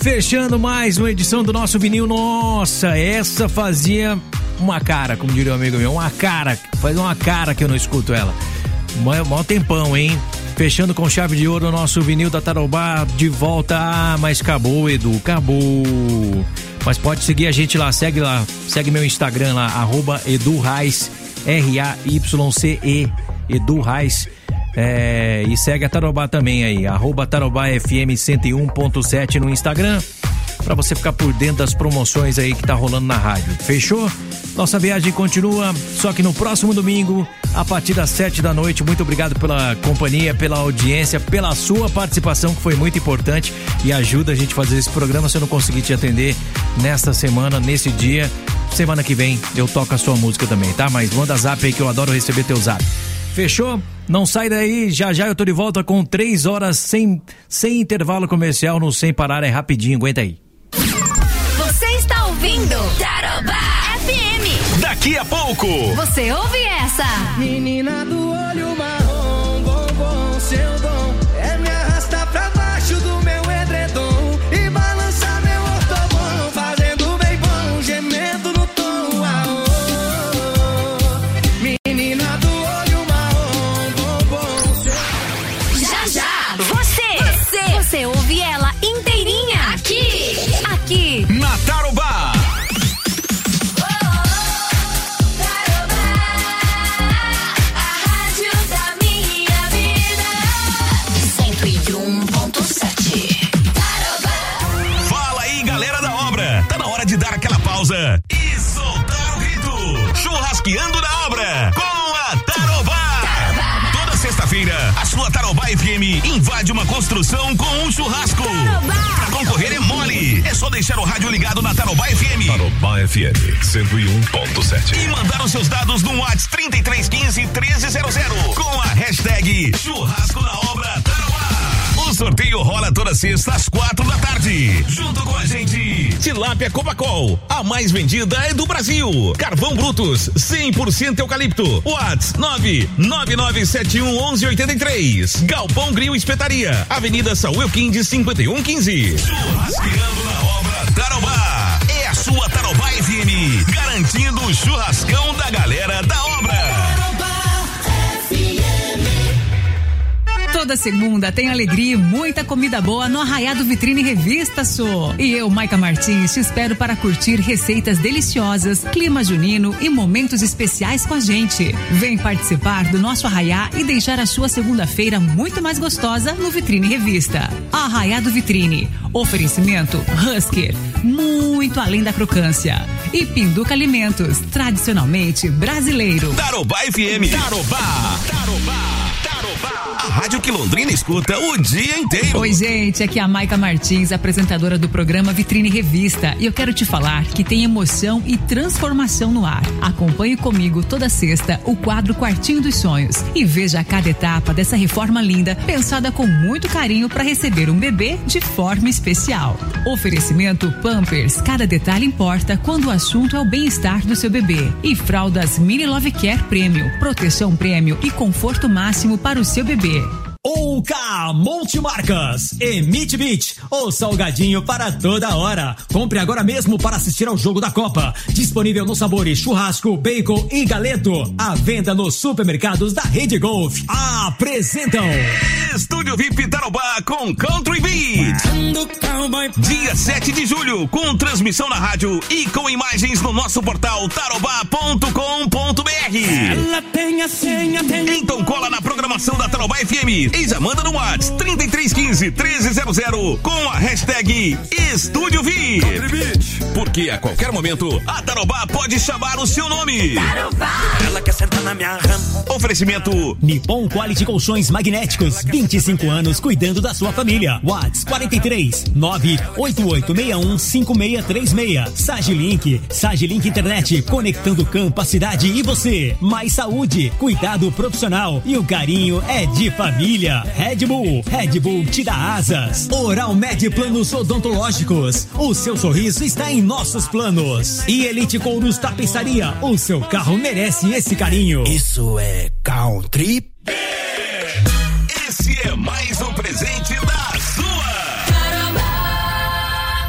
Fechando mais uma edição do nosso vinil. Nossa, essa fazia uma cara, como diria um amigo meu, faz uma cara que eu não escuto ela. Mó tempão, hein? Fechando com chave de ouro o nosso vinil da Tarobá de volta. Ah, mas acabou, Edu, acabou. Mas pode seguir a gente lá, segue meu Instagram lá, @EduRaiz, RAYCE, EduRaiz. E segue a Tarobá também aí, @TarobáFM 101.7 no Instagram, pra você ficar por dentro das promoções aí que tá rolando na rádio. Fechou? Nossa viagem continua, só que no próximo domingo, a partir das 7 da noite. Muito obrigado pela companhia, pela audiência, pela sua participação, que foi muito importante e ajuda a gente a fazer esse programa. Se eu não conseguir te atender nesta semana, nesse dia, semana que vem eu toco a sua música também, tá? Mas manda zap aí que eu adoro receber teu zap. Fechou? Não sai daí, já eu tô de volta com 3 horas sem intervalo comercial no Sem Parar, é rapidinho, aguenta aí. Você está ouvindo Tarobá FM. Daqui a pouco você ouve essa. Menina do olho marrom, bombom, seu dom é me arrastar pra baixo do meu edredom e balançar meu ortobom, fazendo bem bom, gemendo no tom. Menina do olho marrom, bombom, seu... Já você ouve ela inteirinha aqui na Tarobá. De dar aquela pausa e soltar o grito. Churrasqueando na obra com a Tarobá. Toda sexta-feira, a sua Tarobá FM invade uma construção com um churrasco. Pra concorrer é mole. É só deixar o rádio ligado na Tarobá FM. Tarobá FM 101.7 e mandar os seus dados no WhatsApp 3315-1300 com a hashtag Churrasco na Obra Tarobá. O sorteio rola toda sexta às 4 da tarde. Junto com a gente, Tilápia Copacol, a mais vendida é do Brasil. Carvão Brutus, 100% eucalipto. Whats 999711183. Galpão Grill Espetaria, Avenida Saúl Quindes 5115. Churrasqueando na obra Tarobá. É a sua Tarobá FM, garantindo o churrascão da galera da obra. Toda segunda tem alegria e muita comida boa no Arraiado Vitrine Revista, E eu, Maica Martins, te espero para curtir receitas deliciosas, clima junino e momentos especiais com a gente. Vem participar do nosso Arraiá e deixar a sua segunda-feira muito mais gostosa no Vitrine Revista. Arraiado Vitrine. Oferecimento Husker, muito além da crocância. E Pinduca Alimentos, tradicionalmente brasileiro. Tarobá FM. Tarobá. A rádio que Londrina escuta o dia inteiro. Oi, gente, aqui é a Maica Martins, apresentadora do programa Vitrine Revista, e eu quero te falar que tem emoção e transformação no ar. Acompanhe comigo toda sexta o quadro Quartinho dos Sonhos e veja cada etapa dessa reforma linda, pensada com muito carinho para receber um bebê de forma especial. Oferecimento Pampers, cada detalhe importa quando o assunto é o bem-estar do seu bebê. E fraldas Mini Love Care Premium, proteção prêmio e conforto máximo para o seu bebê. Ouca Multimarcas, Emite Beach, o salgadinho para toda hora. Compre agora mesmo para assistir ao jogo da Copa. Disponível nos sabores churrasco, bacon e galeto. À venda nos supermercados da Rede Golf. Apresentam Estúdio VIP Tarobá com Country Beat. Dia 7 de julho, com transmissão na rádio e com imagens no nosso portal tarobá.com.br. Ela tem a senha, então cola na programação da Tarobá FM e já manda no WhatsApp 3315-1300 com a hashtag Estúdio VIP. Porque a qualquer momento a Tarobá pode chamar o seu nome. Tarobá. Ela quer sentar na minha rama. Oferecimento Nippon Quality Colchões Magnéticos, 25 anos cuidando da sua família. WhatsApp 43 988615636. Sagilink Internet, conectando campo, a cidade e você. Mais saúde, cuidado profissional e o carinho é de família. Red Bull te dá asas. Oral Med Planos Odontológicos, o seu sorriso está em nossos planos. E Elite Couros Tapeçaria, o seu carro merece esse carinho. Isso é Country. Esse é mais um presente da sua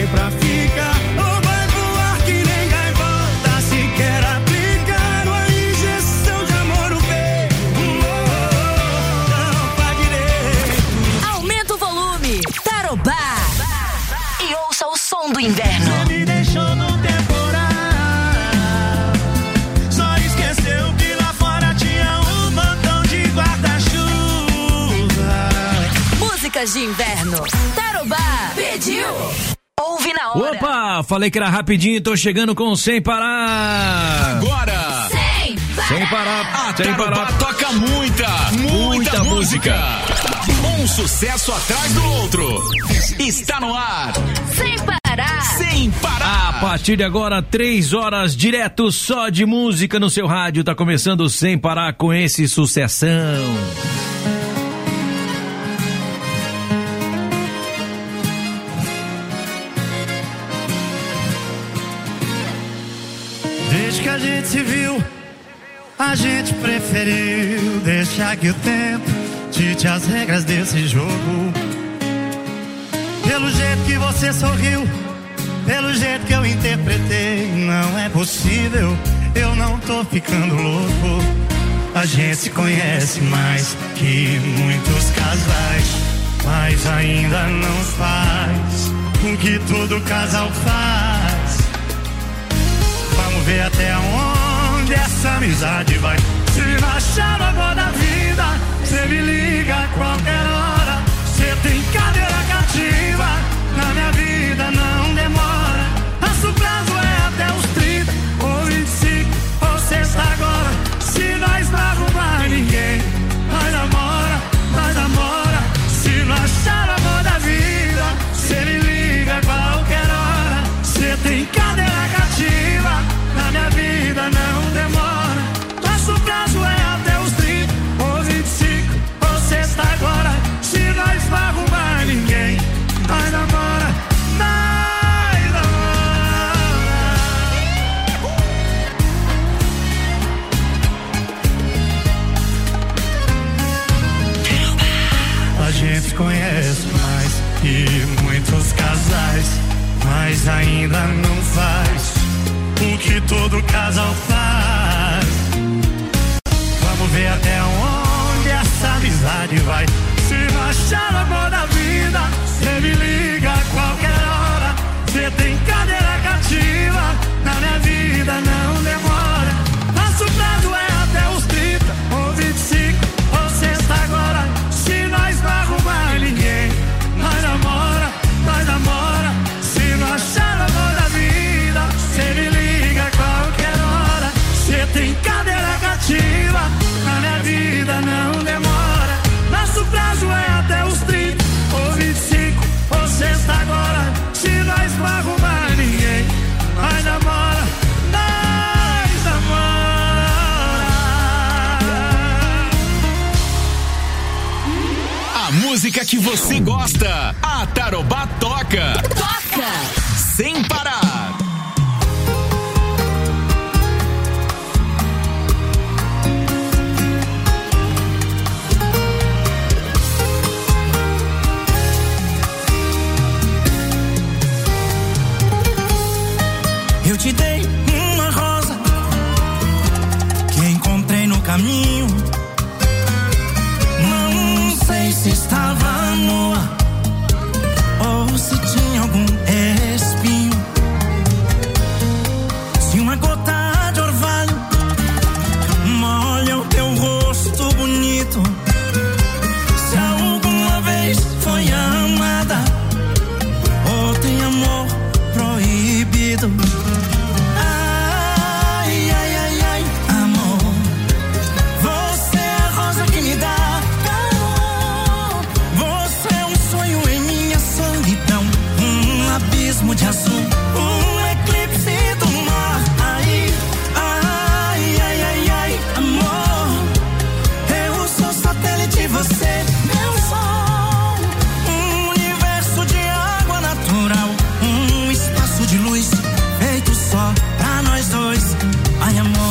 vem pra ficar ou vai voar que nem gaivota. Se quer aplicar uma injeção de amor no peito, não pra direito. Aumenta o volume. Tarobá. E ouça o som do inverno. Você me deixou no temporal, só esqueceu que lá fora tinha um montão de guarda-chuva. Músicas de inverno. Tarobá pediu. Ouve na hora. Opa, falei que era rapidinho, tô chegando com Sem Parar. Agora, Sem parar, a sem Tarobá parar. toca muita música. Um sucesso atrás do outro. Está no ar. Sem parar. Sem parar. A partir de agora, 3 horas direto só de música no seu rádio. Tá começando Sem Parar com esse sucessão. Desde que a gente se viu, a gente preferiu deixar que o tempo dite as regras desse jogo. Pelo jeito que você sorriu, pelo jeito que eu interpretei, não é possível, eu não tô ficando louco. A gente se conhece mais que muitos casais, mas ainda não faz o que todo casal faz. Vamos ver até onde essa amizade vai. Se não achar o amor da vida, cê me liga a qualquer hora. Cê tem cadeira cativa, na minha vida não demora. Nosso prazo é até os 30 ou 25 ou sexta agora. Se nós não arrumar ninguém, nós namora, nós namora. Se não achar o amor da vida, cê me liga a qualquer hora. Cê tem cadeira cativa, na minha vida não demora. Nosso prazo é até os 30 ou 25 ou sexta agora. Se nós não arrumar ninguém, nós namora, nós namora. A gente conhece mais que muitos casais, mas ainda não faz o que todo casal faz. Vamos ver até onde essa amizade vai. Se não achar o amor da vida, cê me liga a qualquer hora. Cê tem cadeira cativa, na minha vida não demora. Nosso prazo é até os 30 ou 25 ou sexta agora. Se nós não arrumar ninguém, nós namora, nós namora. Se não achar o amor da vida, cê me liga a qualquer hora. Cê tem cadeira cativa, na minha vida não demora. Nosso prazo é até os 30 ou 25 ou sexta agora. Se nós não arrumar ninguém, nós namora, nós namora. A música que você gosta, a Tarobá toca. Toca. Sem parar. Eu te dei uma rosa que encontrei no caminho. Não sei se estava nua ou se tinha algum espinho. Se uma gota de orvalho molha o teu rosto bonito. Se alguma vez foi amada ou tem amor proibido. Ai, ai, ai, ai, amor, você é a rosa que me dá calor. Você é um sonho em minha solidão, um abismo de azul, um eclipse do mar. Ai, ai, ai, ai, ai, amor, eu sou satélite, você meu sol. Um universo de água natural, um espaço de luz feito só pra nós dois. Ai, amor.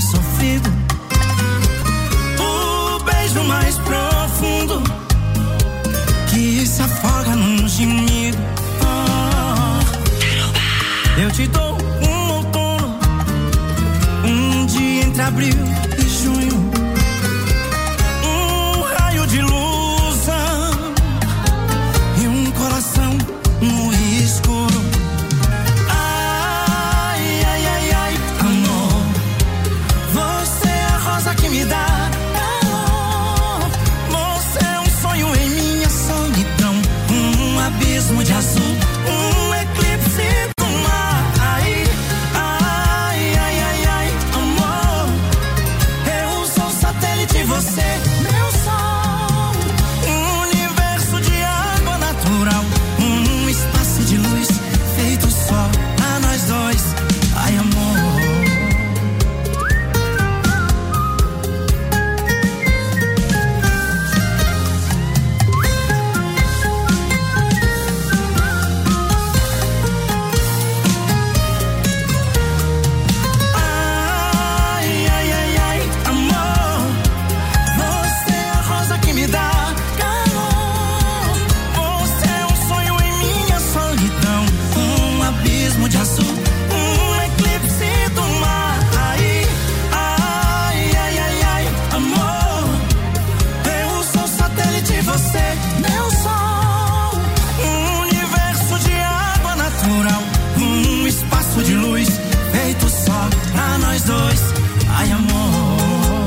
sofrido, o beijo mais profundo que se afoga num gemido. Eu te dou um outono, um dia entre abril e junho, um raio de luz e um coração no escuro. Ai, ai, ai, ai, amor, você é a rosa que me dá calor. Você é um sonho em minha solidão, um abismo de azul, um eclipse do mar. Ai, ai, ai, ai, ai, amor, eu sou satélite, você meu sol, um universo de água natural, um espaço de luz feito só pra nós dois. Ai, amor. Ai, ai, ai, ai, amor, você é a rosa que me dá calor. Você é um sonho em minha solidão, um abismo de azul, um eclipse do mar. Ai, ai, ai, ai, ai, amor, eu sou satélite, você meu sol, um universo de água natural, um espaço de luz feito só pra nós dois. Ai, amor.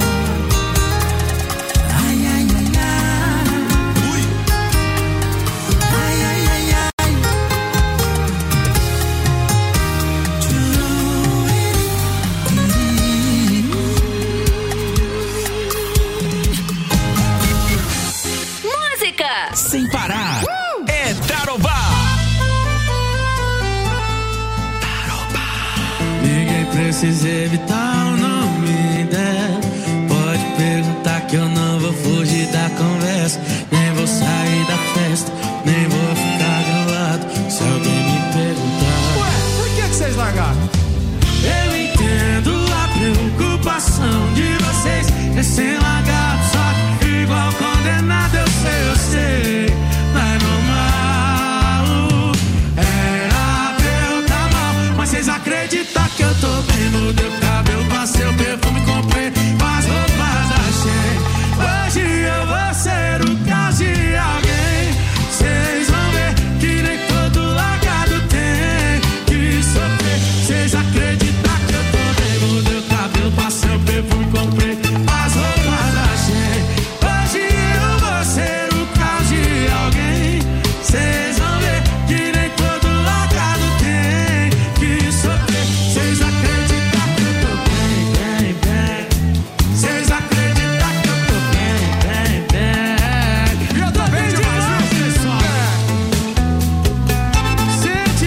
Ai, ai, ai, ai. Ui. Ai, ai, ai, ai. Música. Sem parar. É Tarobá. Ninguém precisa evitar o nome dela. Pode perguntar que eu não vou fugir da conversa. Nem vou sair da festa, nem vou ficar do lado se alguém me perguntar. Ué, por que vocês largaram? Eu entendo a preocupação de vocês, recém-largados, só que igual condenado. Eu sei, não é normal. Era pra eu tá mal, mas vocês acreditam que eu tô bem? Mudei o cabelo, passei o perfume, comprei as roupas, achei. Hoje eu vou ser o caso de alguém. Vocês vão ver que nem todo largado tem que sofrer. Vocês acreditam que eu tô bem? Mudei o cabelo, passei o perfume, comprei as roupas, achei. Hoje eu vou ser o caso de alguém. Vocês vão ver que nem todo largado tem que sofrer. Vocês acreditam que eu tô bem, bem, bem. Vocês acreditam que eu tô bem, bem, bem. Eu tô bem demais, pessoal. Sente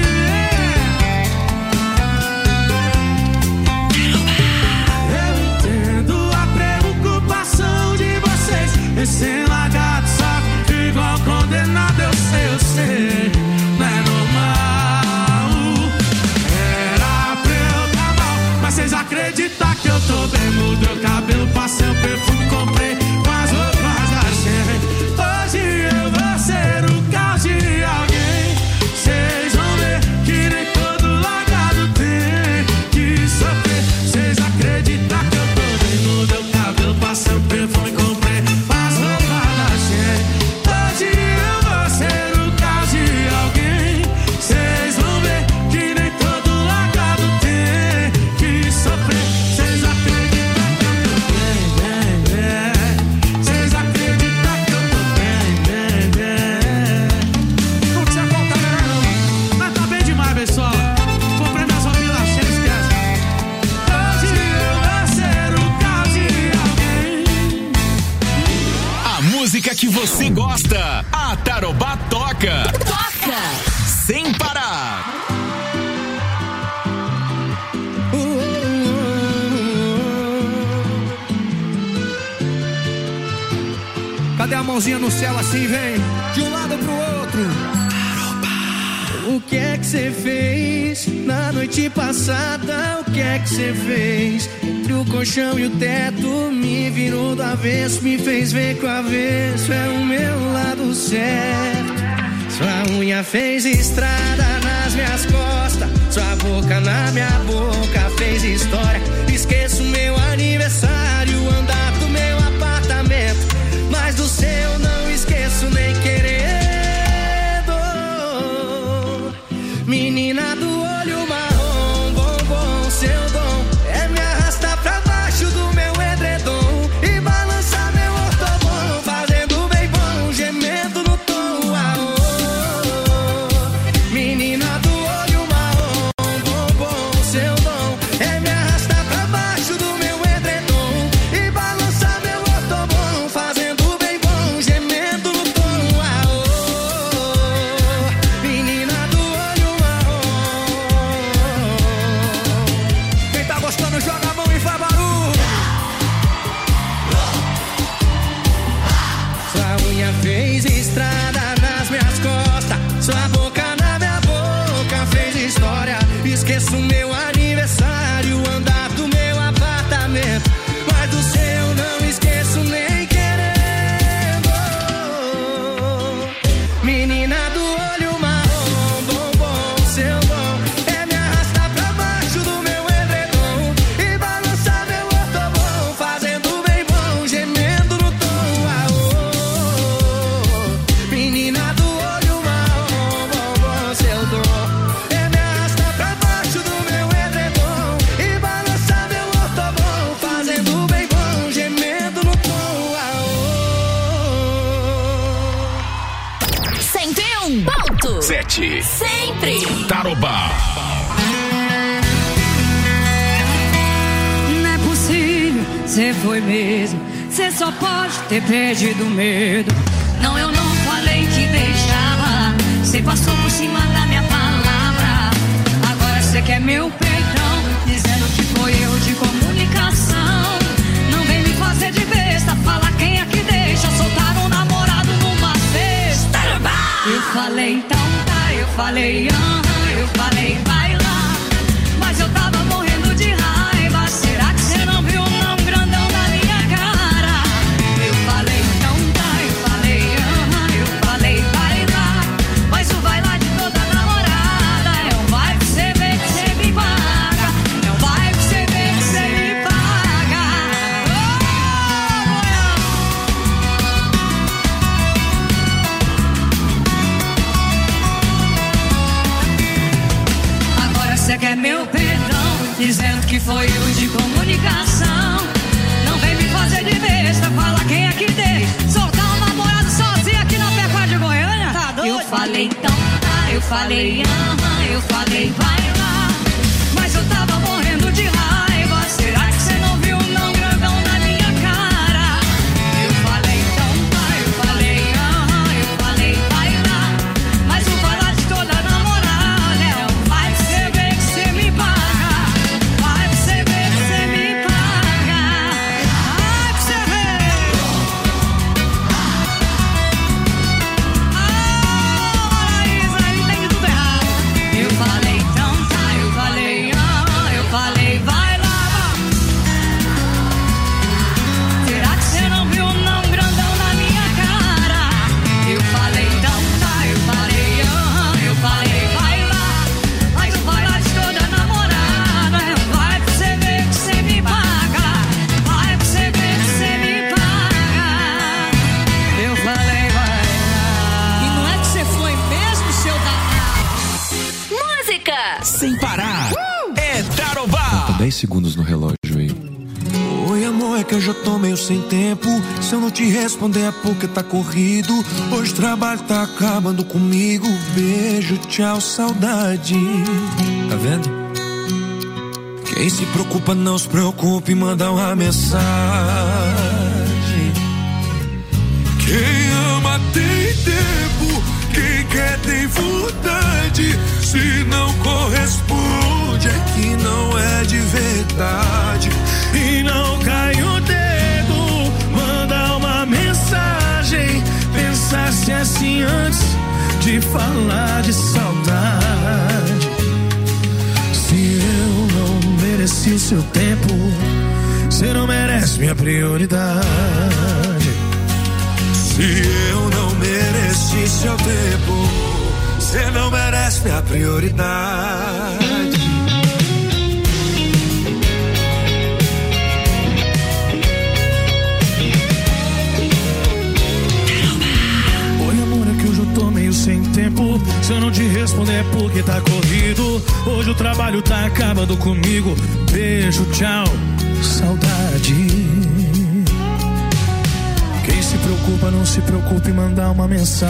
eu entendo a preocupação de vocês, recém-largados, só igual condenado. Eu sei, não é normal. Era pra eu tá mal, mas vocês acreditam que eu tô bem? Mudei o cabelo, passei o perfume, comprei as roupas, achei. Hoje eu vou ser o caso de alguém. Vocês vão ver que nem todo largado tem que sofrer. Vocês acreditam que eu tô bem? Mudei o cabelo, passei o perfume, comprei as roupas, achei. Hoje eu vou ser o caso de alguém. Vocês vão ver que nem todo largado tem que sofrer. Vocês acreditam que eu tô bem, bem, bem. Vocês acreditam que eu tô bem, bem, bem. Não precisa contar melhor não. Mas tá bem demais, pessoal. Comprei minhas roupinhas lá, cheia, esquece. Hoje eu vou ser o caso de alguém. A música que você gosta. A Tarobá toca. Toca. Sem parar. Cadê a mãozinha no céu assim, vem? De um lado pro outro. O que é que você fez na noite passada? O que é que você fez? Entre o colchão e o teto, me virou do avesso, me fez ver que o avesso é o meu lado certo. Sua unha fez estrada nas minhas costas, sua boca na minha boca fez história. Esqueço meu aniversário, andar do meu apartamento, mas do seu não esqueço nem querendo. Menina do olho marrom, bombom, seu dom é me arrastar pra baixo do meu edredom e balançar meu ortobom, fazendo bem bom, gemendo no tom. Menina do olho marrom, bombom, seu dom é me arrastar pra baixo do meu edredom e balançar meu ortobom, fazendo bem bom, gemendo no tom. Menina do olho marrom. Quem tá gostando joga a mão e faz barulho. Sua unha fez estrada nas minhas costas, sua boca na minha boca fez história. Esqueço meu aniversário, andar do meu apartamento, mas do seu não esqueço nem querendo. Menina do olho marrom, bombom, seu dom é me arrastar pra baixo do meu edredom e balançar meu ortobom, fazendo bem bom, gemendo no tom. Menina do olho marrom, bombom, seu dom é me arrastar pra baixo do meu edredom e balançar meu ortobom, fazendo bem bom, gemendo no tom. 101.7 Sempre Tarobá. Não é possível, cê foi mesmo. Cê só pode ter perdido medo. Não, eu não falei que deixava. Cê passou por cima da minha palavra. Agora cê quer meu perdão, dizendo que foi erro de comunicação. Não vem me fazer de besta, fala quem é que deixa soltar um namorado numa sexta. Eu falei então tá, eu falei eu falei vai lá, mas eu tava morrendo de raiva. Será que cê não viu não grandão na minha cara? Eu falei então tá, eu falei vai lá, mas o vai lá de toda namorada é um vai que cê vê que cê me paga, é um vai que cê vê que cê me paga. Agora cê quer meu perdão, dizendo que foi erro de comunicação. Não vem me fazer de besta, fala quem é que tem. Soltar um namorado sozinho aqui na Pecuária de Goiânia? Tá doido? Eu falei então tá, eu falei vai lá, mas eu tava morrendo de raiva. Será que cê não viu não grandão na minha cara? Eu falei então tá, eu falei vai lá, mas o vai lá de toda namorada é um vai que cê vê que cê me paga, vai que cê vê que cê me paga, vai que cê vê. Maraísa, ele tem tudo errado. Eu falei então tá, eu falei vai lá. Será que cê não viu não grandão na minha cara? Eu falei então tá, eu falei vai lá, mas o vai lá de toda namorada é um vai que cê vê que cê me paga, vai que cê vê que cê me paga. Eu falei vai lá. E não é que cê foi mesmo, seu danado? Música. Sem parar. É Tarobá. 10 segundos no relógio aí. Oi amor, é que eu já tô meio sem tempo. Se eu não te responder é porque tá corrido. Hoje o trabalho tá acabando comigo. Beijo, tchau, saudade. Tá vendo? Quem se preocupa não se preocupe, manda uma mensagem. Quem ama tem tempo, quem quer tem vontade. Se não corresponde é que não é de verdade. E não cai o dedo, manda uma mensagem. Pensasse assim antes de falar de saudade. merece seu tempo, você não merece minha prioridade. Se eu não mereci seu tempo, você não merece minha prioridade. Oi amor, é que hoje eu tô meio sem tempo. Se eu não te responder é porque tá corrido. Hoje o trabalho tá acabando comigo. Beijo, tchau, saudade. Quem se preocupa, não se preocupe em mandar uma mensagem.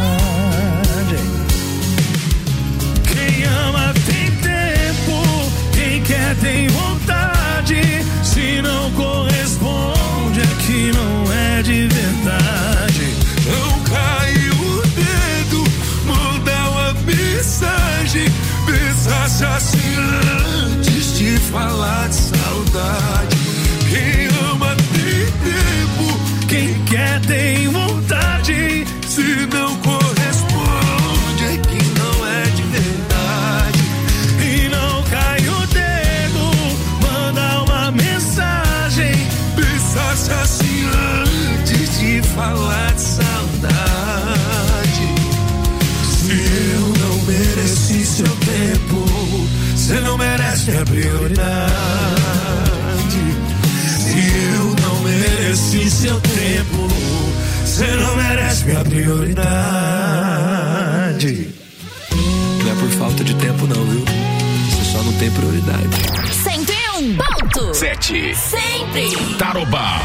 Quem ama tem tempo, quem quer tem vontade. Se não corresponde é que não é de verdade. Não caiu o dedo, manda uma mensagem. Pensasse assim antes de falar de saudade. Quem ama tem tempo, quem quer tem vontade. Se não corresponde é que não é de verdade. E não cai o dedo, manda uma mensagem. Pensasse assim antes de falar de saudade. Se eu não mereci seu tempo, você não merece minha prioridade. Se eu não mereci seu tempo, você não merece minha prioridade. Não é por falta de tempo não, viu? Você só não tem prioridade. 101.7 Sempre Tarobá.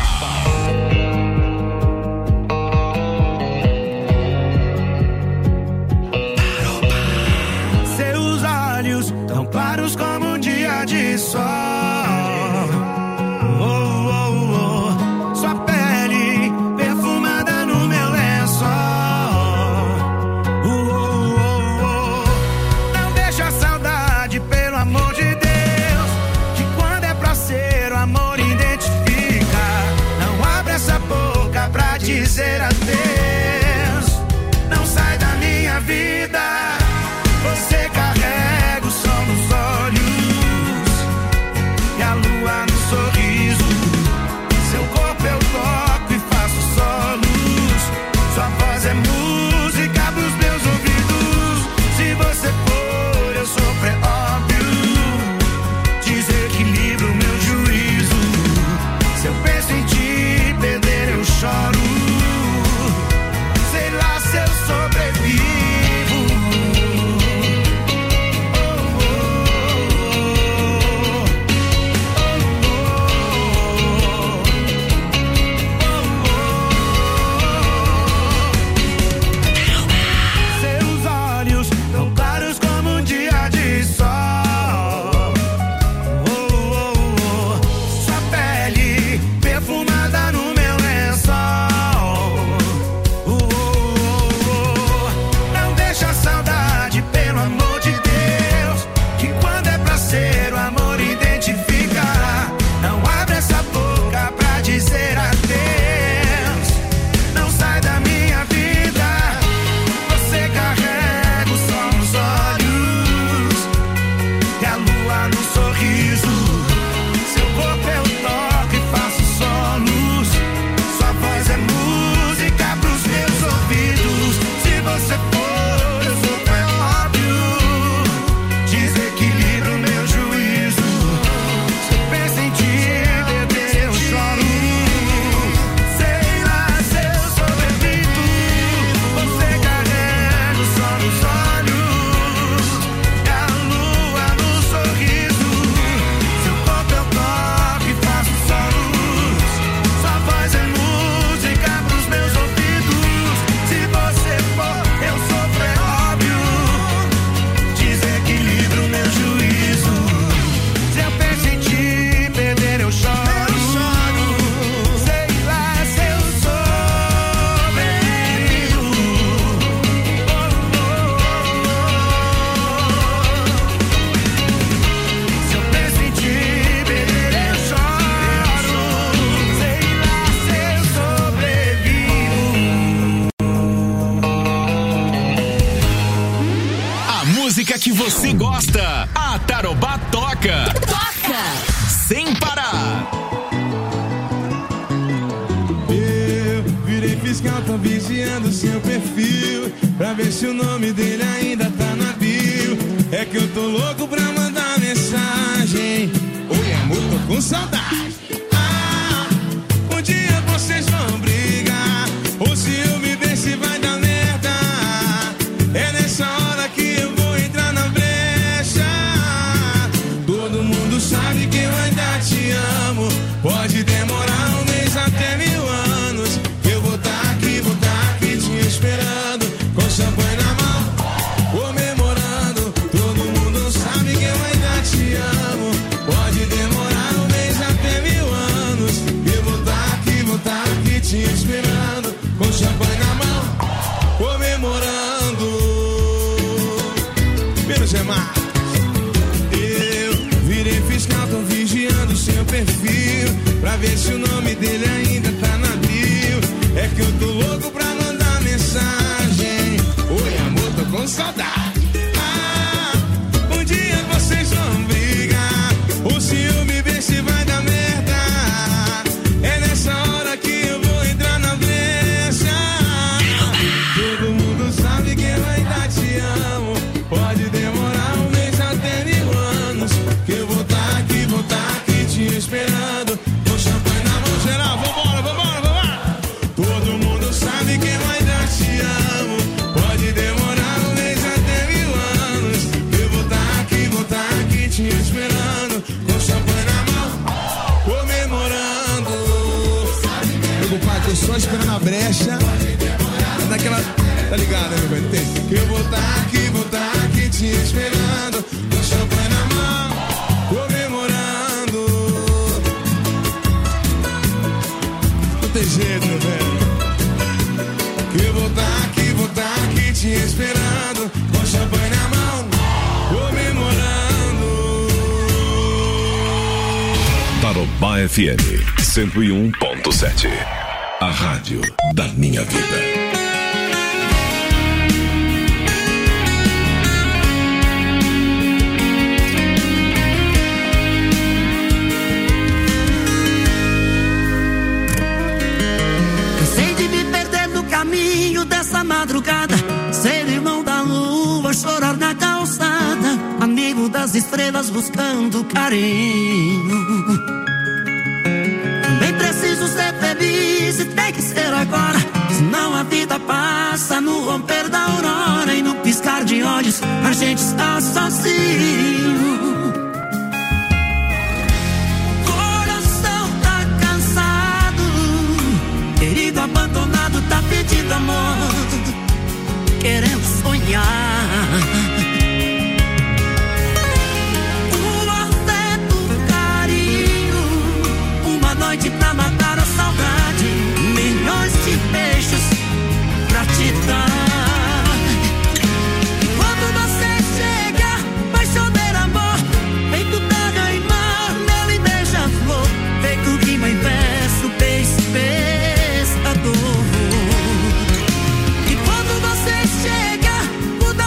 Seus olhos tão claros como um dia de sol. Sua pele perfumada no meu lençol. Não deixa a saudade, pelo amor de Deus, que quando é pra ser o amor identifica. Não abre essa boca pra dizer adeus. Não sai da minha vida. Você carrega o sol nos olhos e a lua no sorriso. Seu corpo eu toco e faço solos. Sua voz é música pros meus ouvidos. Se você for, eu sofro, é óbvio. Desequilibro o meu juízo. Se eu penso em te perder, eu choro. Sei lá se eu sobrevivo. Seus olhos tão claros como um dia de sol. Sua pele perfumada no meu lençol. Não deixa a saudade, pelo amor de Deus, que quando é pra ser o amor identifica. Não abre essa boca pra dizer adeus. Não sai da minha vida. Você carrega o sol nos olhos e a lua no sorriso. Seu corpo eu toco e faço solos. Sua voz é música pros meus ouvidos. Se você for, eu sou, é óbvio. Desequilibro o meu juízo. Se eu penso em te perder, eu choro. Sei lá se eu sobrevivo. Você carrega o sol nos olhos e a lua no sorriso. Seu corpo eu toco e faço solos. Sua voz é música pros meus ouvidos. Se você for, eu sofro, é óbvio. Desequilibro o meu juízo. Se eu penso em te perder, eu choro. Sei lá se eu sobrevivo. Se eu penso em te perder, eu choro. Sei lá se eu sobrevivo. A música que você gosta, a Tarobá toca. Toca! sem parar. Eu virei fiscal, tô vigiando seu perfil pra ver se o nome dele ainda tá na bio. É que eu tô louco pra mandar mensagem. Oi amor, tô com saudade. Um dia vocês vão brigar, ou se eu me ver se vai dar merda. É nessa hora que eu vou entrar na brecha. Todo mundo sabe que eu ainda te amo. Pode demorar um mês até 1000 anos. Eu vou tá aqui te esperando, com champanhe na mão, comemorando. Todo mundo sabe que eu ainda te amo. Pode demorar um mês até 1000 anos. Eu vou tá aqui te esperando, com champanhe na mão, comemorando. Menos é mais. Eu virei fiscal, tô vigiando seu perfil pra ver se o nome dele ainda tá na bio. É que eu tô louco pra mandar mensagem. Oi amor, tô com saudade. Um dia vocês vão brigar, ou se eu me ver se vai dar merda. É nessa hora que eu vou entrar na brecha. Todo mundo sabe que eu ainda te amo. Pode demorar um mês até 1000 anos. Que eu vou tá aqui te esperando, com champanhe na mão. Geral, vambora. Todo mundo sabe que eu ainda te amo. Pode demorar um mês até 1000 anos. Eu vou tá aqui te esperando, com champanhe na mão, comemorando. Meu compadre, tô só esperando a brecha. É daquela, tá ligado, né, meu velho? Tem. Que eu vou tá aqui te esperando, com champanhe na mão, comemorando. Não tem jeito, meu velho. Que eu vou tá aqui te esperando, com champanhe na mão, comemorando. Tarobá FM 101.7. A rádio da minha vida. Caminho dessa madrugada, ser irmão da lua, chorar na calçada, amigo das estrelas buscando carinho. Também preciso ser feliz e tem que ser agora, senão a vida passa no romper da aurora e no piscar de olhos a gente está sozinho. Coração tá cansado, querido abandonado, tá pedindo amor, querendo sonhar. O afeto, o carinho, uma noite pra matar a saudade, milhões de beijos pra te dar. E quando você chega, vai chover amor, feito daga e mar, mel e beija-flor, feito rima em verso, beijo, pescador. E quando você chega, muda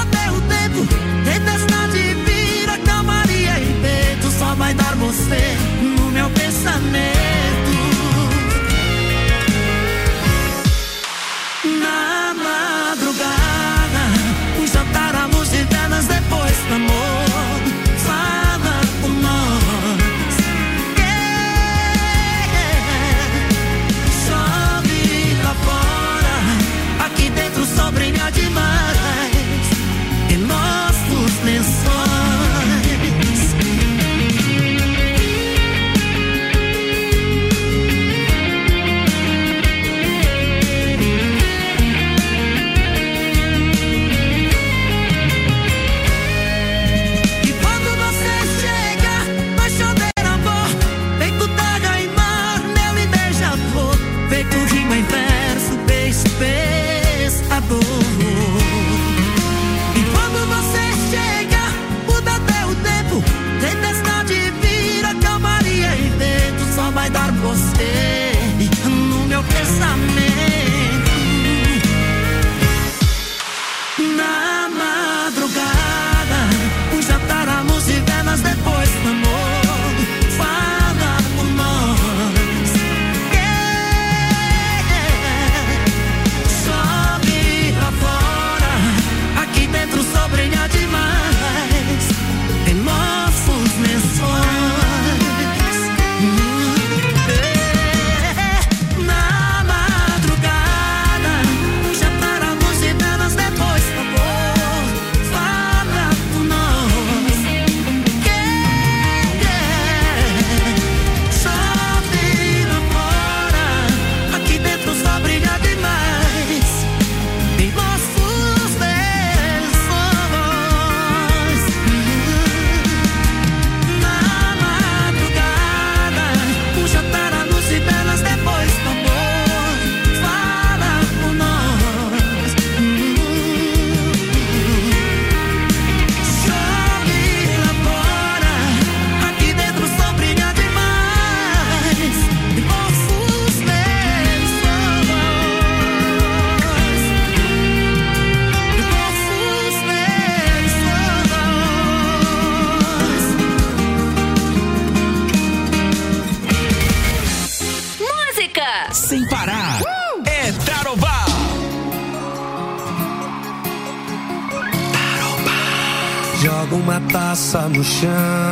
joga uma taça no chão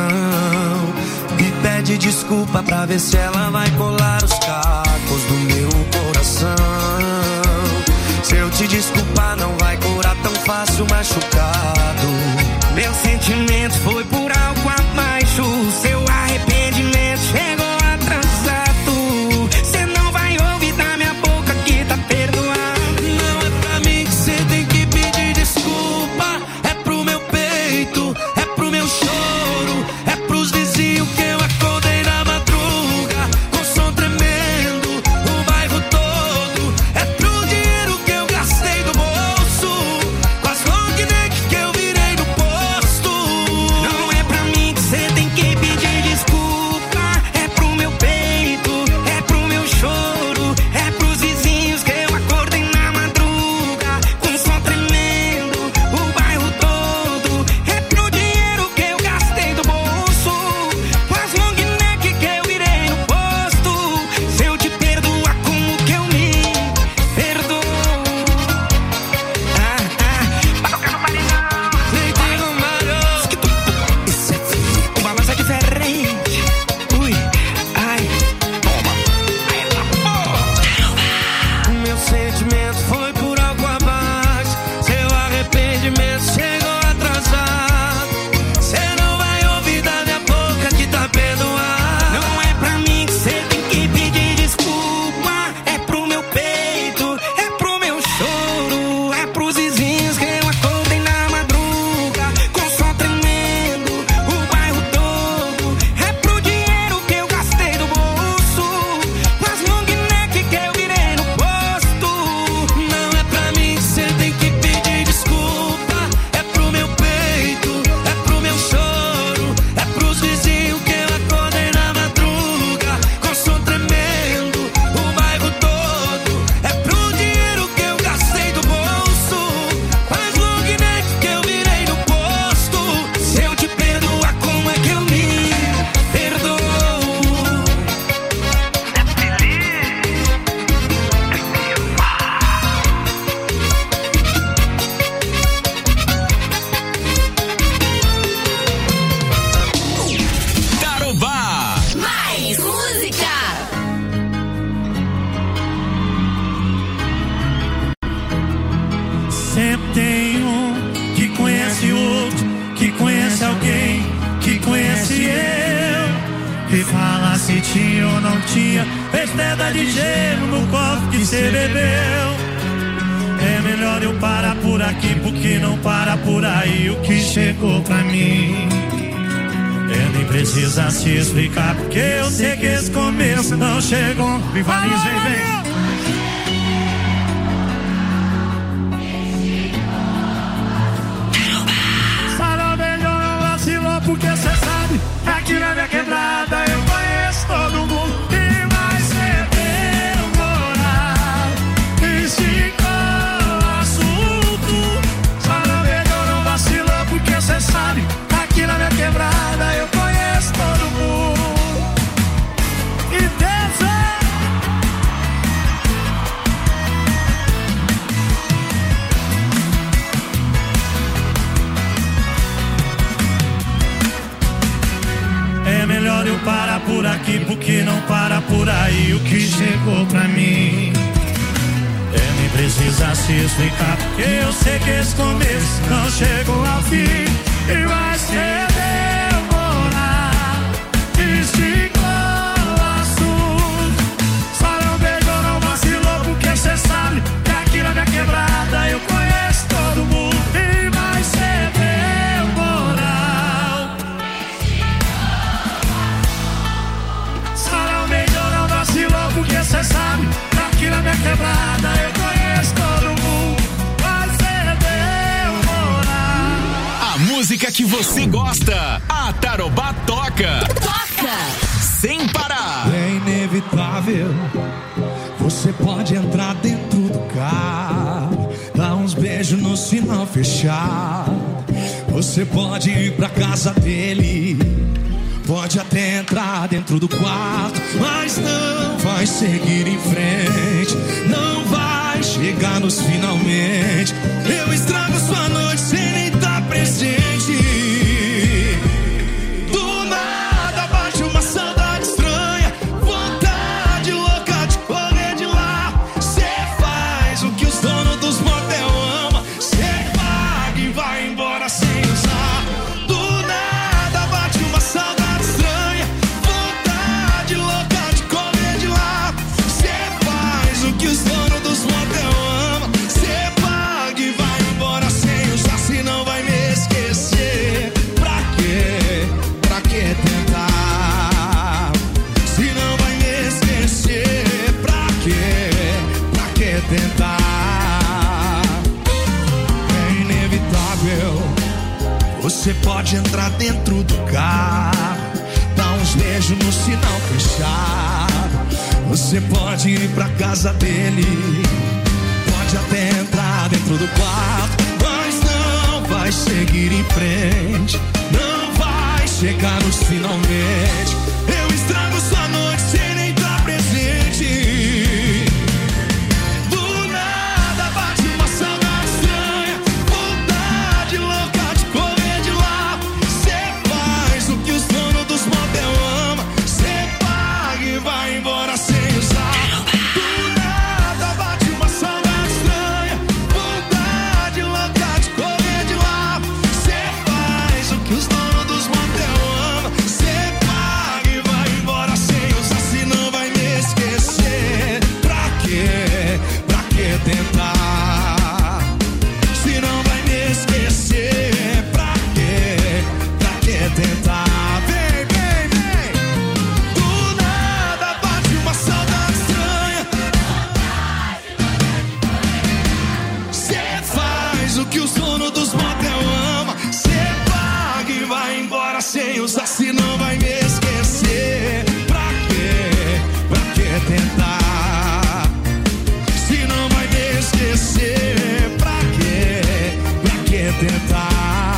e pede desculpa pra ver se ela vai colar os cacos do meu coração. Se eu te desculpar não vai curar tão fácil machucado. Meu sentimento foi por algo abaixo, seu arrependimento chegou atrasado. Cê não vai ouvir da minha boca que tá perdoado. Não é pra mim que cê tem que pedir desculpa. É pro meu peito, é pro meu choro, é pros vizinhos que eu acordei na madruga com som tremendo, o bairro todo. É pro dinheiro que eu gastei do bolso, com as long neck que eu virei no posto. Não é pra mim que cê tem que pedir desculpa. É pro meu peito, é pro meu choro, é pros vizinhos que eu acordei na madruga com som tremendo, o bairro todo. É pro dinheiro que eu gastei do bolso, com as long neck que eu virei no posto. Se eu te perdoar, como que eu me perdoo? Vai tocar no marinão, Leitinho no Mário. o balanço é diferente. Ui, ai, toma. O meu sentimento foi por algo abaixo, seu arrependimento chegou atrasado. Cê não vai ouvir da minha boca que tá perdoado. Não é pra mim que cê tem que pedir desculpa. É pro meu peito, é pro meu choro, é pros vizinhos que eu acordei na madruga com som tremendo, o bairro todo. É pro dinheiro que eu gastei do bolso, com as long neck que eu virei no posto. Não é pra mim que cê tem que pedir desculpa. É pro meu peito, é pro meu choro, é pros vizinhos que eu acordei na madruga com som tremendo, o bairro todo. É pro dinheiro que eu gastei do bolso, faz long neck que eu virei no posto. Se eu te perdoar, como é que eu me perdoo? Tarobá. Mais música. Sempre tem um que conhece o outro, que conhece alguém, que conhece eu. E fala se tinha ou não tinha, fez pedra de gelo no copo que cê bebeu. É melhor eu parar por aqui, porque não para por aí o que chegou pra mim. Nem precisa se explicar, porque eu sei que esse começo não chegou. Vivarinhos, vem. Sarau melhor não vacilou, porque cê sabe, aqui na minha quebrada eu conheço todo mundo. E vai ser demorado, esticou o assunto. Sarau melhor não vacilou, porque cê sabe, aqui na minha quebrada eu conheço todo mundo. E dança. É melhor eu parar por aqui, porque não para por aí o que chegou pra mim. Nem precisa se explicar, porque eu sei que esse começo não chegou ao fim. E vai ser demorado, esticou o assunto. Só não beijou, não vacilou, porque cê sabe que aqui na minha quebrada eu conheço todo mundo. E vai ser demorado. Sarau melhor não vacilou, porque cê sabe que aqui na minha quebrada eu conheço todo mundo. Vai ser demorado. A música que você gosta, a Tarobá toca. Toca. Sem parar. É inevitável, você pode entrar dentro do carro, dar uns beijos no sinal fechado. Você pode ir pra casa dele, pode até entrar dentro do quarto, mas não vai seguir em frente, não vai chegar nos finalmente. Eu estrago sua noite sem nem estar presente. Você pode entrar dentro do carro, dar uns beijos no sinal fechado. Você pode ir pra casa dele, pode até entrar dentro do quarto, mas não vai seguir em frente, não vai chegar nos finalmente. Eu estrago sua noite sem nem estar presente. Do nada bate uma saudade estranha, vontade louca de correr de lá. Cê faz o que os donos dos motel amam, cê paga e vai embora sem usar. Do nada bate uma saudade estranha, vontade louca de correr de lá. Cê faz o que os donos dos motel amam, cê paga e vai embora sem usar. Se não vai me esquecer, pra quê? Pra que tentar? Se não vai me esquecer, pra quê? Pra que tentar? Vem, vem, vem. Do nada bate uma saudade estranha. Cê faz o que os donos dos motel amam, cê paga e vai embora sem usar. Se não vai me esquecer, pra quê? Pra que tentar? Se não vai me esquecer, pra quê? Pra que tentar?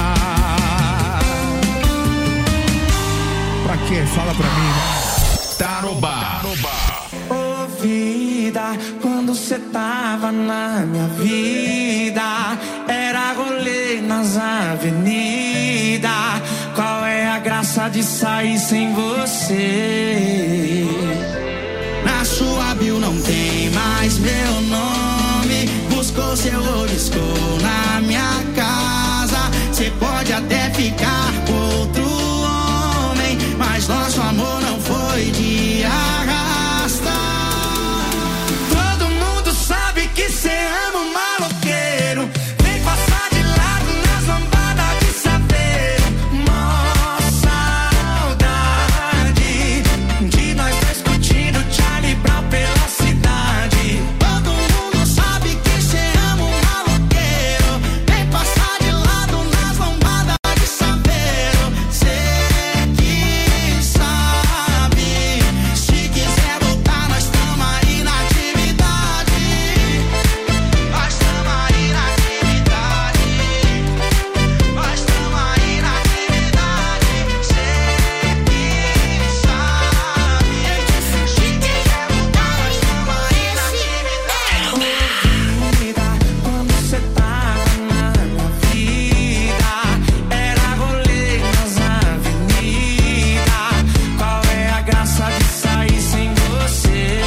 Pra quê? Fala pra mim, né? Tarobá. Ô vida, quando cê tava na minha vida, era rolê nas avenidas. Qual é a graça de sair sem você? Na sua bio não tem mais meu nome. Buscou seu obisco na minha casa. Cê pode até ficar com outro homem, mas nosso amor não foi de arrasta. Todo mundo sabe que cê ama um maloqueiro. Vem passar de lado nas lambadas de saber. Mó saudade de nós dois curtindo Charlie Brown pela cidade. Todo mundo sabe que cê ama um maloqueiro. Vem passar de lado nas lambadas de saber. Cê que sabe. Se quiser voltar, nós tamo aí na atividade. Nós tamo aí na atividade. Nós tamo aí na atividade. Cê que sabe. Se quiser voltar, nós tamo aí na atividade. Vida, quando cê tava na minha vida, era rolê nas avenidas. Qual é a graça de sair sem você?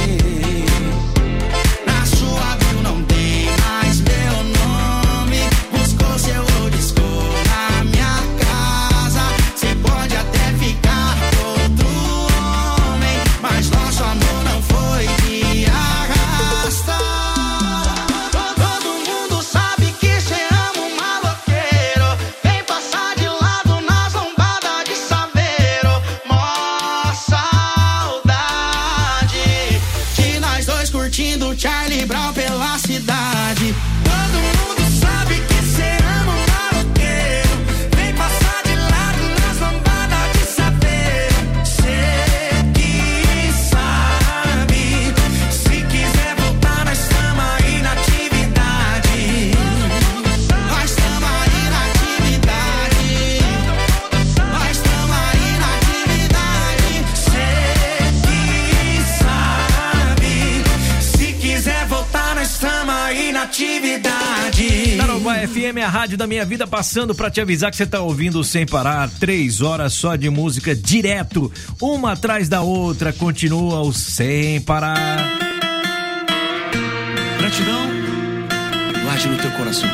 Na sua bio não tem mais meu nome. Buscou seu disco na minha casa. Cê pode até ficar com outro homem, mas nosso amor não foi de arrasta. Todo mundo sabe que cê ama um maloqueiro. Vem passar de lado nas lombadas de saveiro. Mó saudade de nós dois curtindo Charlie Brown pela cidade. Todo mundo sabe que cê ama um maloqueiro. Vem passar de lado nas lombadas de saveiro. Cê que sabe. Se quiser voltar, nós tamo aí na atividade. Nós tamo aí na atividade. Nós tamo aí na atividade. Cê que sabe. Se quiser voltar, nós tamo aí na atividade. Tarobá FM, a rádio da minha vida, passando pra te avisar que você tá ouvindo sem parar, 3 horas só de música direto, uma atrás da outra, continua o sem parar. Gratidão, guarde no teu coração.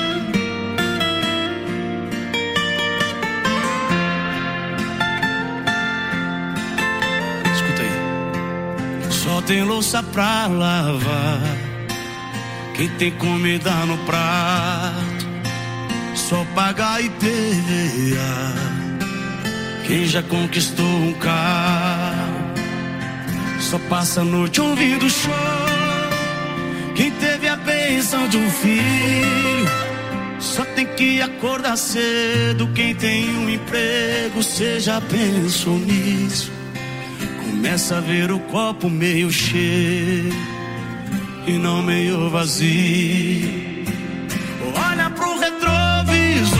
Escuta aí. Só tem louça pra lavar, quem tem comida no prato, só paga IPVA, quem já conquistou um carro, só passa a noite ouvindo show, quem teve a bênção de um filho, Só tem que acordar cedo. Quem tem um emprego, cê já pensou nisso? Começa a ver o copo meio cheio e não meio vazio. Olha pro retrovisor,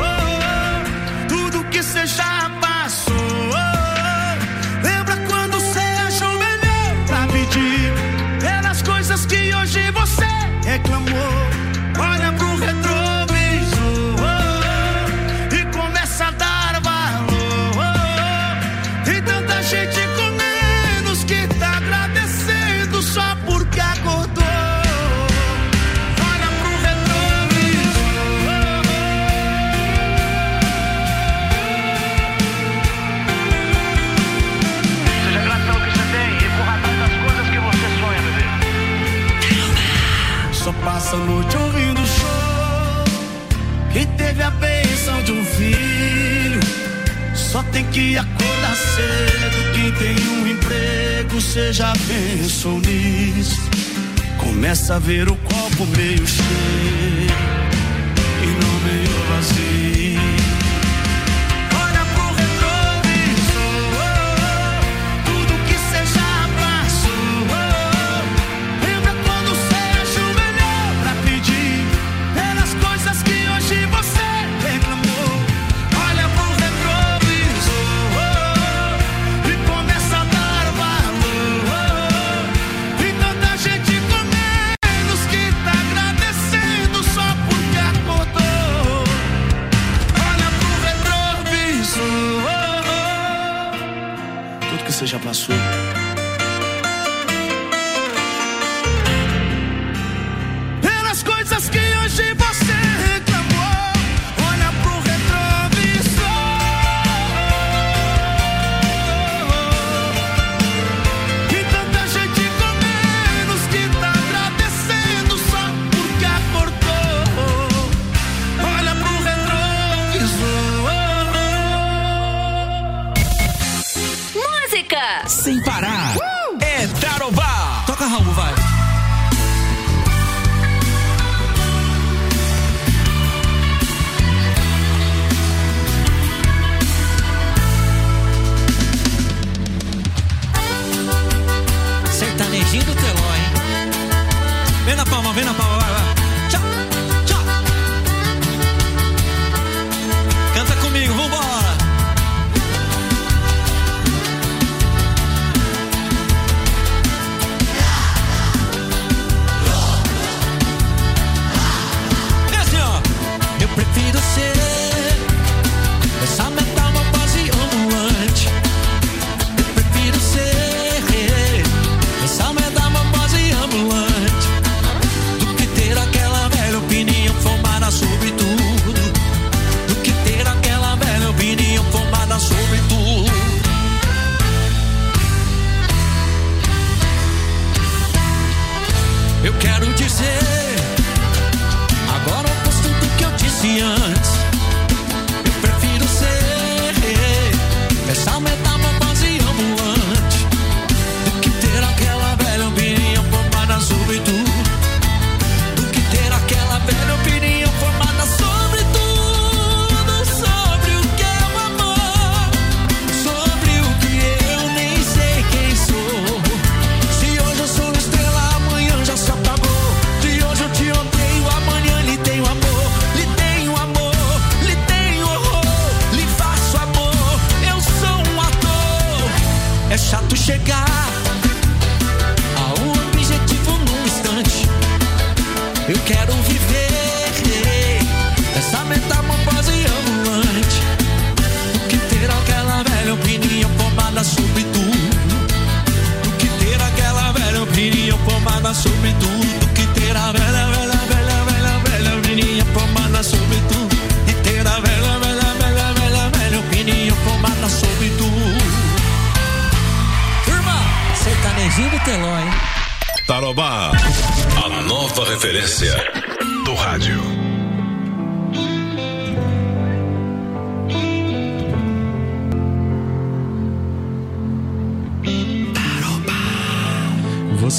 tudo que cê já passou. Lembra quando cê achou melhor pra pedir pelas coisas que hoje você reclamou? Olha pro retrovisor e começa a dar valor. Tem tanta gente com menos que tá agradecendo só porque acordou. Olha pro retrovisor. Seja grato pelo que você tem e por atrás das coisas que você sonha, bebê. Só passa a noite ouvindo show que teve a bênção de um filho. Só tem que acordar cedo. Quem tem um emprego, cê já pensou nisso? Começa a ver o copo meio cheio e não meio vazio. Olha pro retrovisor, tudo que cê já passou. Lembra quando cê achou melhor pra pedir pelas coisas que hoje você reclamou? Olha pro retrovisor e começa a dar valor. Tem tanta gente com menos que tá agradecendo só porque acordou. Olha pro retrovisor, tudo que você já passou. Pelas coisas que hoje você reclamou. Olha pro retrovisor. E tanta gente com menos que tá agradecendo só porque acordou. Olha pro retrovisor. Música. Sem parar. É Tarobá. Toca, Raul, vai. Sertanejinho do Teló, hein? Vem na palma, vai, vai. Tchau, tchau. Canta comigo, vambora. É assim, ó. Eu prefiro ser essa metamorfose ambulante. Eu prefiro ser essa metamorfose ambulante do que ter aquela velha opinião formada sobre tudo. Do que ter aquela velha opinião formada sobre tudo. Eu quero dizer agora o oposto do que eu disse antes. Eu prefiro ser essa metamorfose ambulante do que ter aquela velha opinião formada sobre tudo. Do que ter aquela velha opinião formada sobre tudo. Sobre o que é o amor, sobre o que eu nem sei quem sou. Se hoje eu sou estrela, amanhã já se apagou. Se hoje eu te odeio, amanhã lhe tenho amor. Lhe tenho amor, lhe tenho horror, lhe faço amor. Eu sou um ator. É chato chegar a um objetivo num instante. Eu quero viver essa metamorfose ambulante do que ter aquela velha opinião formada sobre tudo. Do que ter aquela velha opinião formada sobre tudo. Do que ter a velha opinião formada sobre tudo. E ter a velha opinião formada sobre tudo. Turma, sertanejinho do Teló, hein? Tarobá, a nova referência do rádio.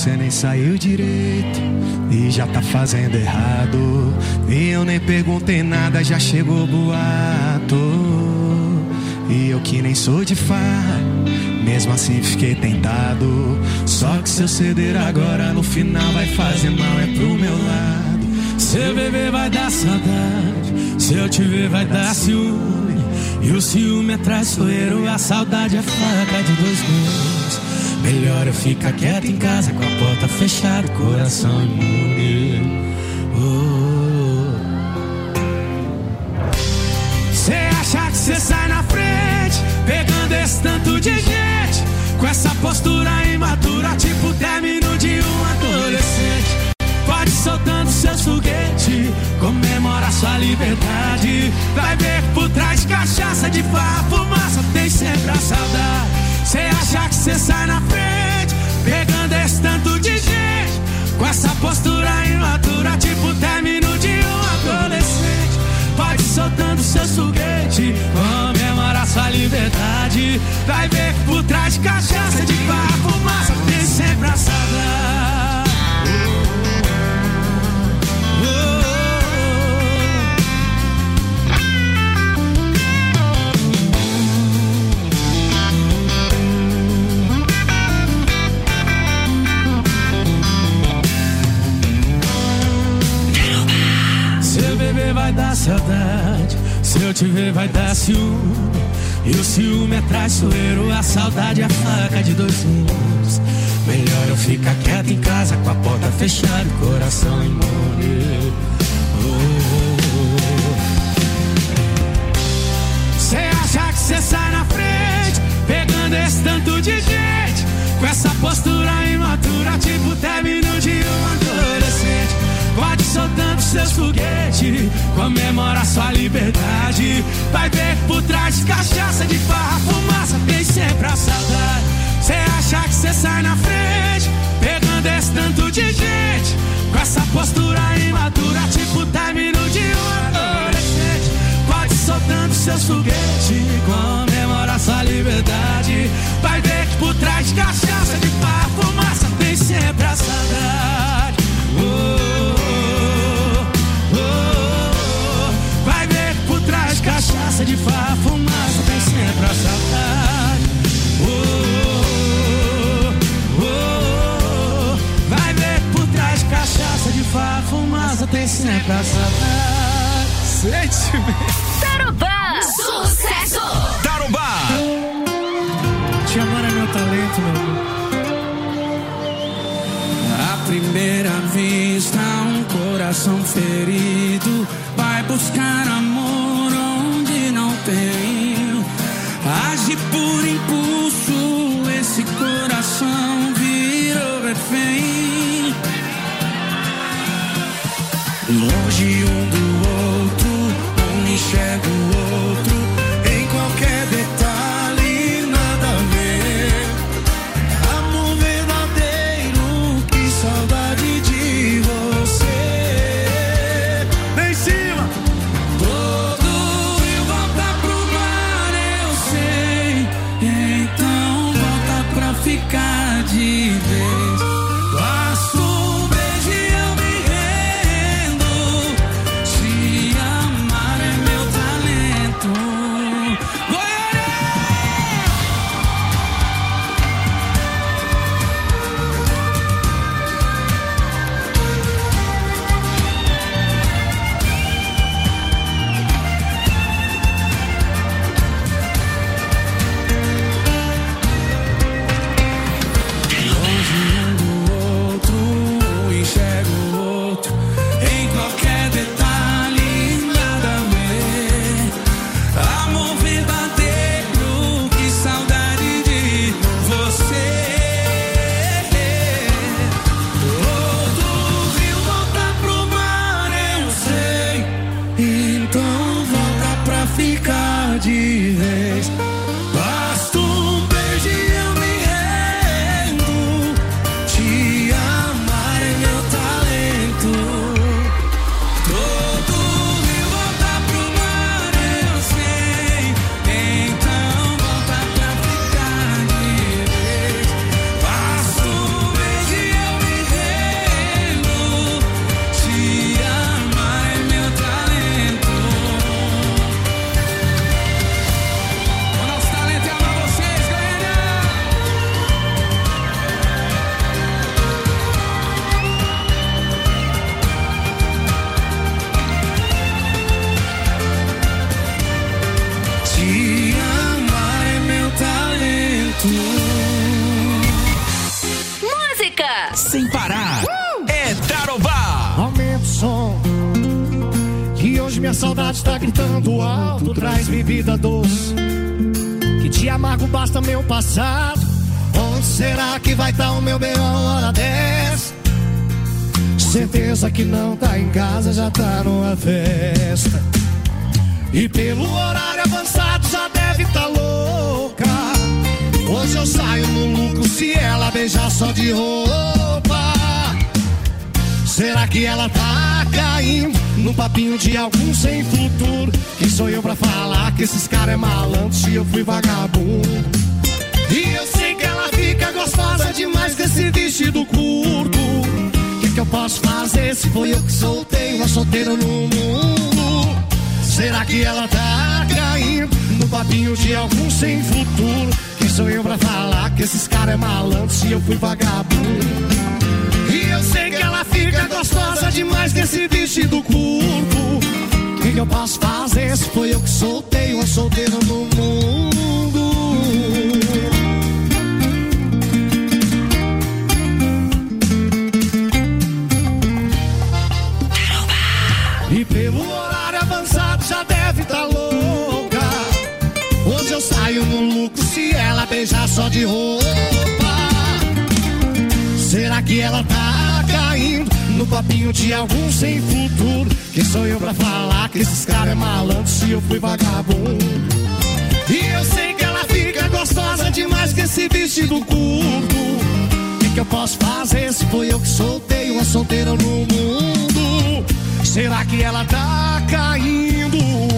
você nem saiu direito e já tá fazendo errado. E eu nem perguntei nada, já chegou boato. E eu que nem sou de farra, mesmo assim fiquei tentado. Só que se eu ceder agora, no final vai fazer mal, é pro meu lado. Se eu beber vai dar saudade, se eu te ver vai dar ciúme. E o ciúme é traiçoeiro, a saudade é faca de dois gumes. Melhor eu ficar quieto em casa, com a porta fechada, coração imune. Cê acha que cê sai na frente, pegando esse tanto de gente, com essa postura imatura, tipo término de um adolescente. Pode ir soltando seus foguetes, comemora sua liberdade. Vai ver que por trás de cachaça, de farra, fumaça, tem sempre a saudade. Cê acha que cê sai na frente, pegando esse tanto de gente, com essa postura imatura, tipo término de um adolescente. Pode ir soltando seus foguetes, comemora sua liberdade. Vai ver que por trás de cachaça, de farra, fumaça, tem sempre a saudade. Vai dar saudade, se eu te ver vai dar ciúme. E o ciúme é traiçoeiro, a saudade é a faca de dois gumes. Melhor eu ficar quieto em casa, com a porta fechada, coração imune. Cê acha que cê sai na frente, pegando esse tanto de gente, com essa postura imatura, tipo término de um adolescente. Pode ir soltando seus foguetes, comemora sua liberdade. Vai ver que por trás de cachaça, de farra, fumaça, tem sempre a saudade. Cê acha que cê sai na frente, pegando esse tanto de gente, com essa postura imatura, tipo término de um adolescente. Pode ir soltando seus foguetes, comemora sua liberdade. Vai ver que por trás de cachaça, de farra, fumaça, tem sempre a saudade. Vai ver que por trás de cachaça, de farra, fumaça, tem sempre a saudade. Vai ver que por trás de cachaça, de farra, fumaça, tem sempre a saudade. Sentimento. Tarobá, sucesso. Tarobá. Te amar é meu talento, meu amor. À primeira vista, um coração ferido vai buscar amor onde não tem. Age por impulso, esse coração virou refém. Longe um do outro, um enxerga o outro, em qualquer detalhe, nada a ver. Amor verdadeiro, que saudade de você. Vem em cima! Todo rio volta pro mar, eu sei. Então volta pra ficar de vez. Passo um beijo e eu me rendo. minha saudade tá gritando alto. Traz-me vida doce, que de amargo basta meu passado. Onde será que vai estar o meu bem a hora dessa? Certeza que não tá em casa, já tá numa festa. E pelo horário avançado já deve tá louca. Hoje eu saio no lucro se ela beijar só de roupa. Será que ela tá caindo no papinho de algum sem futuro? Quem sou eu pra falar que esses caras é malandro se eu fui vagabundo? E eu sei que ela fica gostosa demais com esse vestido curto. Que eu posso fazer se foi eu que soltei uma solteira no mundo? Será que ela tá caindo no papinho de algum sem futuro? Quem sou eu pra falar que esses caras é malandro se eu fui vagabundo? E eu sei que ela fica gostosa demais com esse vestido curto. Que eu posso fazer se foi eu que soltei uma solteira no mundo? E pelo horário avançado já deve tá louca. Hoje eu saio no lucro se ela beijar só de roupa. Será que ela tá caindo no papinho de algum sem futuro? Quem sou eu pra falar que esses caras é malandro se eu fui vagabundo? E eu sei que ela fica gostosa demais com esse vestido curto. O que eu posso fazer se foi eu que soltei uma solteira no mundo? Será que ela tá caindo?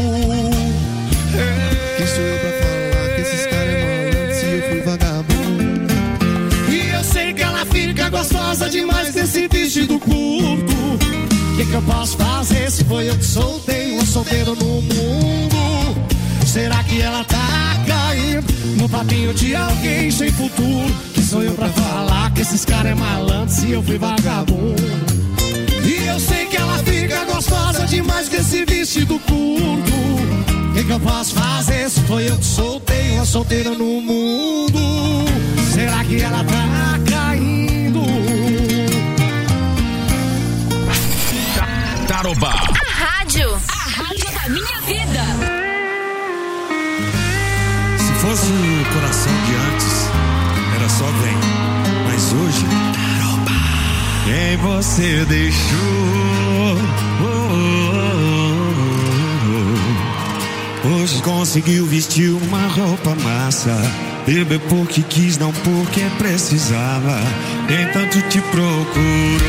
Quem sou eu pra falar que esses caras é malandro se eu fui vagabundo? E eu sei que ela fica gostosa demais com esse vestido curto. O que eu posso fazer se foi eu que soltei uma solteira no mundo? Será que ela tá caindo no papinho de alguém sem futuro? Quem sou eu pra falar que esses caras é malandro se eu fui vagabundo? E eu sei que ela fica gostosa demais com esse vestido curto. O que eu posso fazer se foi eu que soltei uma solteira no mundo? Será que ela tá caindo? Tarobá. A rádio da minha vida. Se fosse o coração de antes, era só vem. Mas hoje, Tarobá. Quem você deixou? Hoje conseguiu vestir uma roupa massa. Beber porque quis, não porque precisava. Nem tanto te procurou.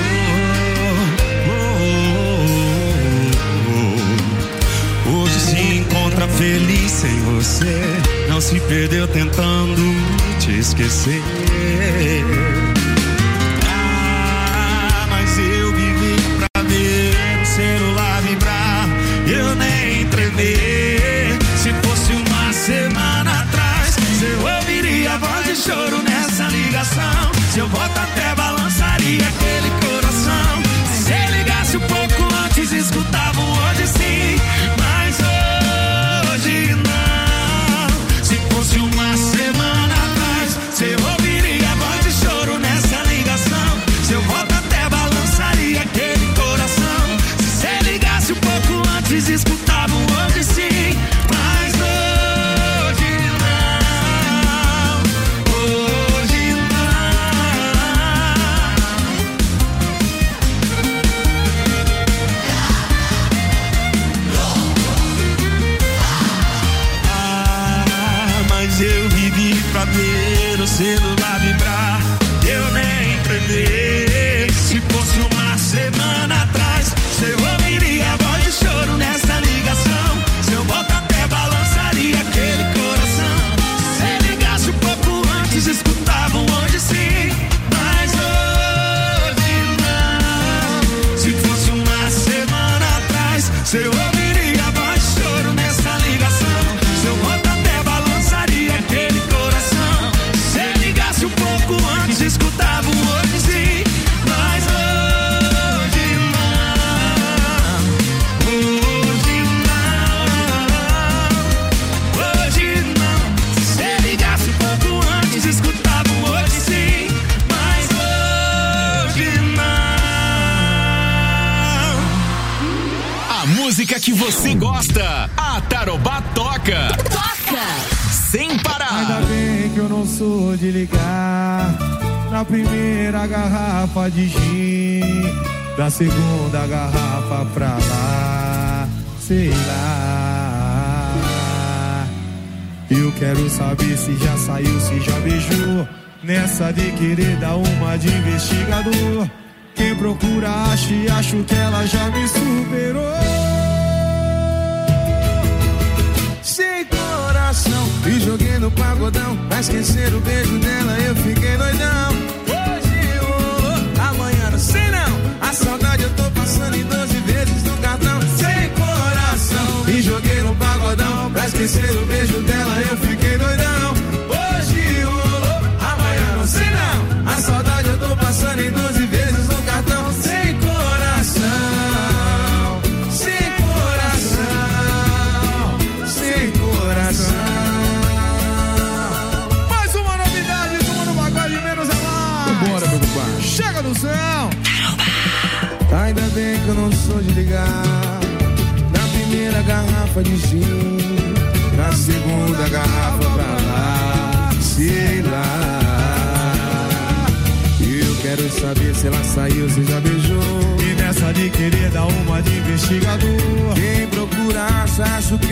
Hoje se encontra feliz sem você. Não se perdeu tentando te esquecer. Mas eu vivi pra ver o celular vibrar. Eu nem tremer. Se fosse uma semana atrás, eu ouviria a voz de choro nessa ligação. Seu voto até balançaria aquele coração. Se você ligasse um pouco antes, escutava um hoje sim. Mas hoje não. Se fosse uma semana atrás, você ouviria a voz de choro nessa ligação. Seu voto até balançaria aquele coração. Se você ligasse um pouco antes, escutava um hoje sim. Mas hoje não. Hoje não. Mas eu vivi pra ver o celular vibrar. Eu nem tremer. Se fosse uma semana atrás, você ouviria a voz de choro nessa ligação. Seu voto até balançaria aquele coração. Se você ligasse um pouco antes, escutavam hoje sim. Mas hoje não. Se fosse uma semana atrás, você ouviria a voz de choro nessa ligação. Seu voto até balançaria aquele coração. Se você ligasse um pouco você gosta, a Tarobá toca. Sem parar. Ainda bem que eu não sou de ligar na primeira garrafa de gin, da segunda garrafa pra lá, sei lá. Eu quero saber se já saiu, se já beijou, nessa de querer dar uma de investigador. Quem procura acha e acho que ela já me superou. Sem coração, me joguei no pagodão, pra esquecer o beijo dela eu fiquei doidão. Hoje rolou, amanhã não sei não, a saudade eu tô passando em 12 vezes no cartão. Sem coração, me joguei no pagodão, pra esquecer o beijo dela eu fiquei doidão. Hoje rolou, amanhã não sei não, a saudade eu tô passando em 12 vezes no cartão. Sem coração, sem coração, sem coração. Mais uma novidade, uma no pagode menos a mais. Bora, meu compadre. Chega no céu. Ainda bem que eu não sou de ligar na primeira garrafa de gin, na segunda garrafa pra lá, sei lá. Eu quero saber se ela saiu, se já beijou, e nessa de querer dar uma de investigador. Quem procura acha, acho que